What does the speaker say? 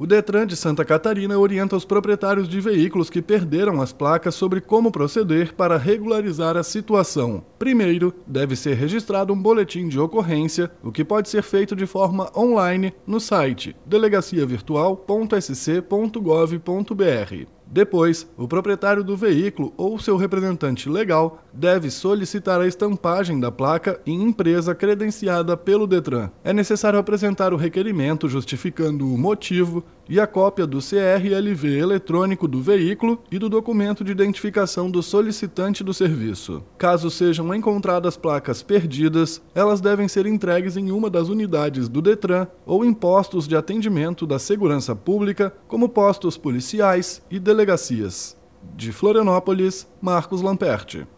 O Detran de Santa Catarina orienta os proprietários de veículos que perderam as placas sobre como proceder para regularizar a situação. Primeiro, deve ser registrado um boletim de ocorrência, o que pode ser feito de forma online no site delegaciavirtual.sc.gov.br. Depois, o proprietário do veículo ou seu representante legal deve solicitar a estampagem da placa em empresa credenciada pelo Detran. É necessário apresentar o requerimento justificando o motivo e a cópia do CRLV eletrônico do veículo e do documento de identificação do solicitante do serviço. Caso sejam encontradas placas perdidas, elas devem ser entregues em uma das unidades do Detran ou em postos de atendimento da segurança pública, como postos policiais e delegacias. De Florianópolis, Marcos Lamperti.